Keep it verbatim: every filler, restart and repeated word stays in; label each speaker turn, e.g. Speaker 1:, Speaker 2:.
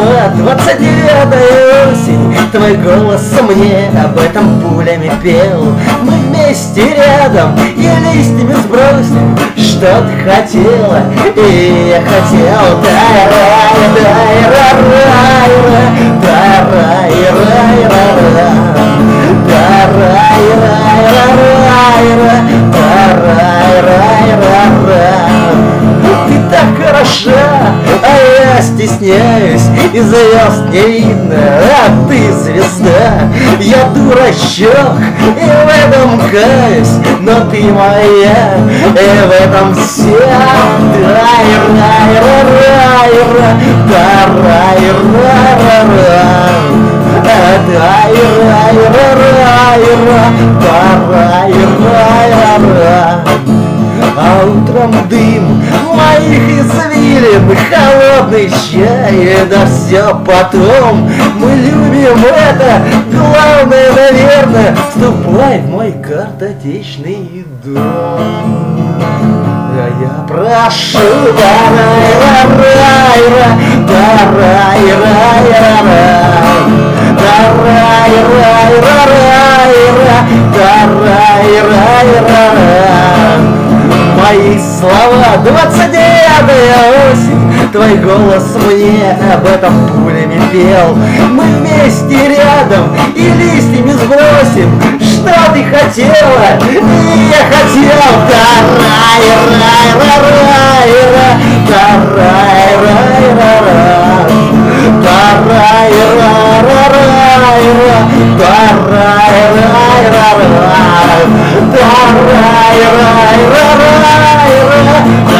Speaker 1: слова, двадцать девятая осень. Твой голос мне об этом пулями пел. Мы вместе рядом и листьями сбросим, что ты хотела, и я хотел. Тай-рай-рай-рай-рай, тай-рай-рай-рай-рай, тай-рай-рай-рай-рай, тай-рай-рай-рай-рай. Ты так хороша, а я стесняюсь, и звезд не видно, а ты звезда. Я дурачок, и в этом каюсь, но ты моя, и в этом вся. Тай-рай-рай-рай-рай, тай-рай-рай-рай, тай-рай-рай-рай-рай, тай-рай-рай-рай. А утром дым моих извилин, холодный чай, да все потом. Мы любим это, главное, наверное, вступай в мой картотечный дом. А я прошу, дарай-рай-рай-рай, дарай-рай-рай-рай, дарай-рай-рай-рай, дарай-рай-рай-рай. Мои слова, двадцать девятая осень. Твой голос мне об этом пулями пел. Мы вместе рядом и листьями сбросим, что ты хотела, и я хотел. Тарай-рай-рай-рай-рай, тарай-рай-рай-рай, тарай-рай-рай-рай, тарай-рай-рай-рай, тарай-рай-рай-рай,